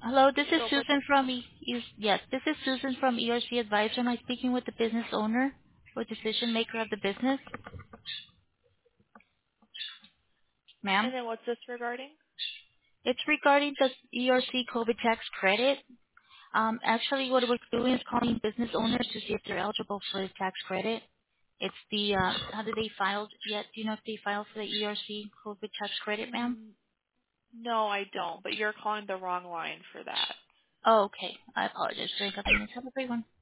Hello, this is So for the Susan from yes, this is Susan from ERC Advisor. Am I speaking with the business owner or decision maker of the business, and ma'am? then what's this regarding? It's regarding the ERC COVID tax credit. Actually, what we're doing is calling business owners to see if they're eligible for the tax credit. It's the how did they filed yet? Do you know if they filed for the ERC COVID tax credit, ma'am? Mm, no, I don't. But you're calling the wrong line for that. Oh, okay. I apologize for the inconvenience. Have a great one.